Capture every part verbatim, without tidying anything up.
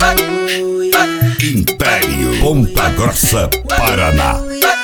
Império, Ponta Grossa, Paraná.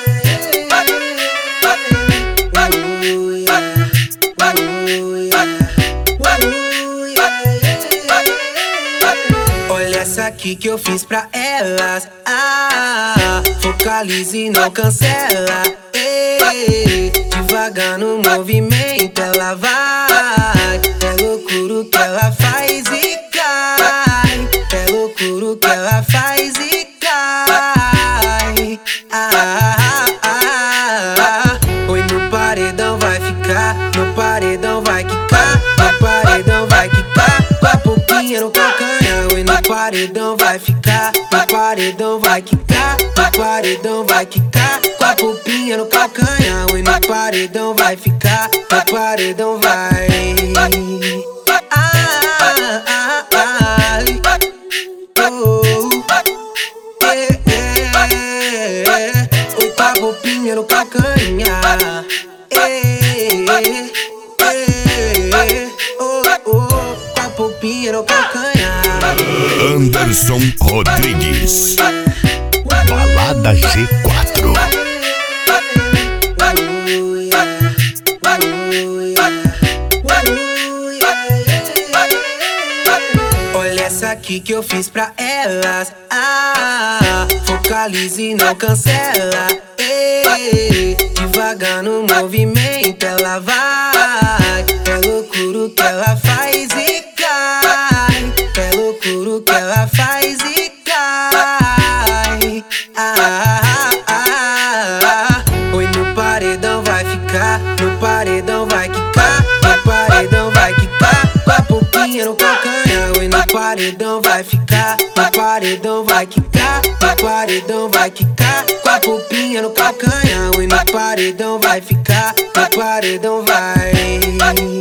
Olha essa aqui que eu fiz pra elas. Ah, focalize e não cancela. Ei, devagar no movimento ela vai. É loucura o que ela faz e cai. É loucura o que ela faz e cai. Ah, ah, ah, ah. Oi, no paredão vai ficar. No paredão vai quicar. No paredão vai quicar. Com a pupinha no calcanhar. Oi, no paredão vai ficar. No paredão vai quicar. No paredão vai quicar. Com a pupinha no calcanhar. Oi, no paredão vai ficar. No paredão vai. Ah, ah, ah, ah. Oh, yeah, yeah. Oi, com a pupinha no calcanhar. Yeah, yeah. Oh, oh, com a pupinha no calcanhar. Anderson Rodrigues, Balada G quatro. Olha essa aqui que eu fiz pra elas. Ah, focalize e não cancela. Ei, devagar no movimento ela vai. É loucura o que ela faz e cai. É loucura o que ela faz e cai. Ah, ah, ah, ah. Oi, no paredão vai ficar. No paredão vai quicar. No paredão vai quicar. Com a pupinha no calcanhar. Oi, no paredão vai ficar. No paredão vai quicar. No paredão vai quicar. Com a pupinha no calcanhar. Oi, no paredão vai ficar. No paredão vai.